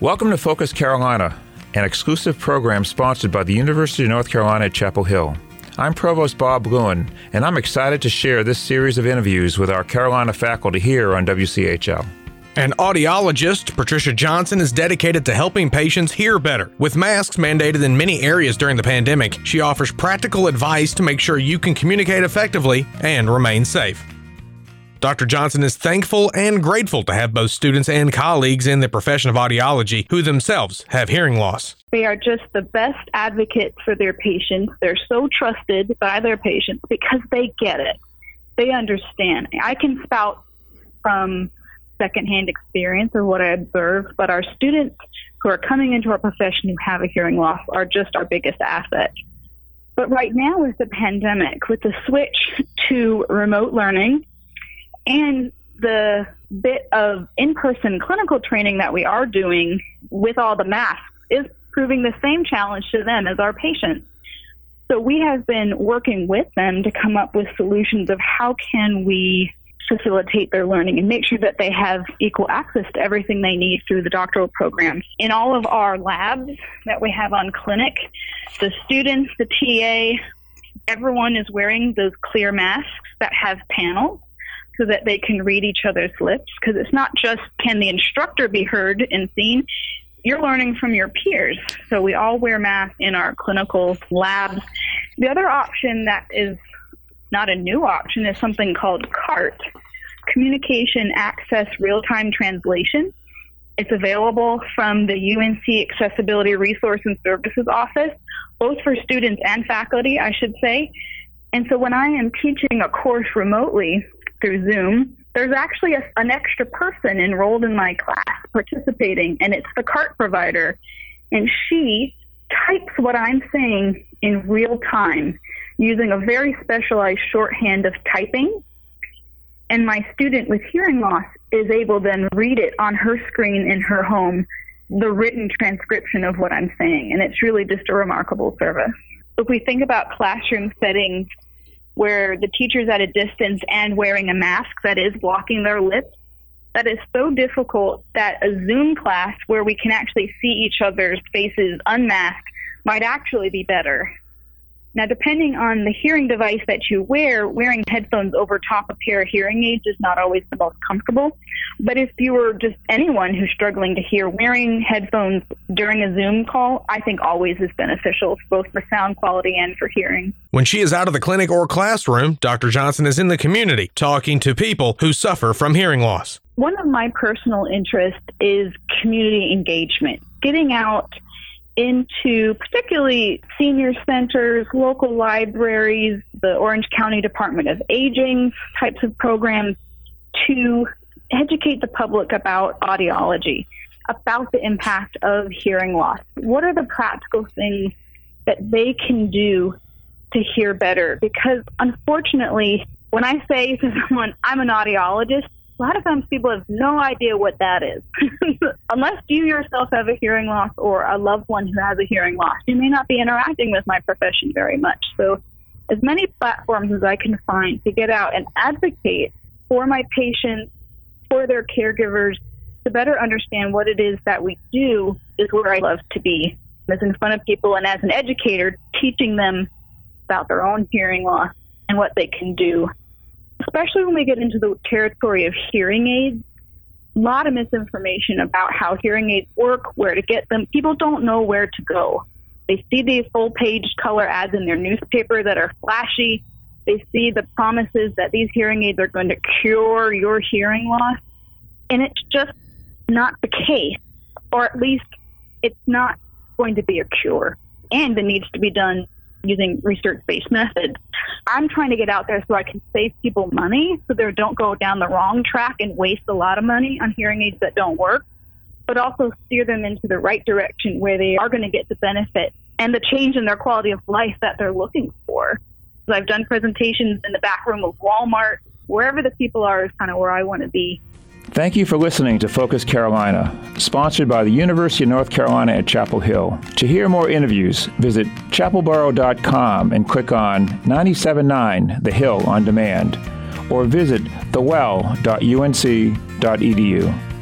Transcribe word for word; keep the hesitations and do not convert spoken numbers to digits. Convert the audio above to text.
Welcome to Focus Carolina, an exclusive program sponsored by the University of North Carolina at Chapel Hill. I'm Provost Bob Lewin, and I'm excited to share this series of interviews with our Carolina faculty here on W C H L. An audiologist, Patricia Johnson, is dedicated to helping patients hear better. With masks mandated in many areas during the pandemic, she offers practical advice to make sure you can communicate effectively and remain safe. Doctor Johnson is thankful and grateful to have both students and colleagues in the profession of audiology who themselves have hearing loss. They are just the best advocates for their patients. They're so trusted by their patients because they get it. They understand. I can spout from secondhand experience of what I observe, but our students who are coming into our profession who have a hearing loss are just our biggest asset. But right now with the pandemic, with the switch to remote learning, and the bit of in-person clinical training that we are doing with all the masks is proving the same challenge to them as our patients. So we have been working with them to come up with solutions of how can we facilitate their learning and make sure that they have equal access to everything they need through the doctoral programs. In all of our labs that we have on clinic, the students, the T A, everyone is wearing those clear masks that have panels, so that they can read each other's lips, because it's not just can the instructor be heard and seen, you're learning from your peers. So we all wear masks in our clinical labs. The other option that is not a new option is something called CART, Communication Access Real-Time Translation. It's available from the U N C Accessibility Resource and Services Office, both for students and faculty, I should say. And so when I am teaching a course remotely, through Zoom, there's actually a, an extra person enrolled in my class participating, and it's the CART provider. And she types what I'm saying in real time using a very specialized shorthand of typing. And my student with hearing loss is able to then read it on her screen in her home, the written transcription of what I'm saying. And it's really just a remarkable service. If we think about classroom settings, where the teacher's at a distance and wearing a mask that is blocking their lips, that is so difficult that a Zoom class where we can actually see each other's faces unmasked might actually be better. Now, depending on the hearing device that you wear, wearing headphones over top a pair of hearing aids is not always the most comfortable. But if you were just anyone who's struggling to hear, wearing headphones during a Zoom call, I think always is beneficial, both for sound quality and for hearing. When she is out of the clinic or classroom, Doctor Johnson is in the community talking to people who suffer from hearing loss. One of my personal interests is community engagement, getting out into particularly senior centers, local libraries, the Orange County Department of Aging types of programs to educate the public about audiology, about the impact of hearing loss. What are the practical things that they can do to hear better? Because unfortunately, when I say to someone, I'm an audiologist, a lot of times people have no idea what that is. Unless you yourself have a hearing loss or a loved one who has a hearing loss, you may not be interacting with my profession very much. So as many platforms as I can find to get out and advocate for my patients, for their caregivers, to better understand what it is that we do is where I love to be. As in front of people and as an educator, teaching them about their own hearing loss and what they can do. Especially when we get into the territory of hearing aids, a lot of misinformation about how hearing aids work, where to get them. People don't know where to go. They see these full-page color ads in their newspaper that are flashy. They see the promises that these hearing aids are going to cure your hearing loss, and it's just not the case, or at least it's not going to be a cure, and it needs to be done using research-based methods. I'm trying to get out there so I can save people money so they don't go down the wrong track and waste a lot of money on hearing aids that don't work, but also steer them into the right direction where they are going to get the benefit and the change in their quality of life that they're looking for. So I've done presentations in the back room of Walmart. Wherever the people are is kind of where I want to be. Thank you for listening to Focus Carolina, sponsored by the University of North Carolina at Chapel Hill. To hear more interviews, visit chapel borough dot com and click on ninety-seven point nine The Hill on demand, or visit the well dot u n c dot e d u.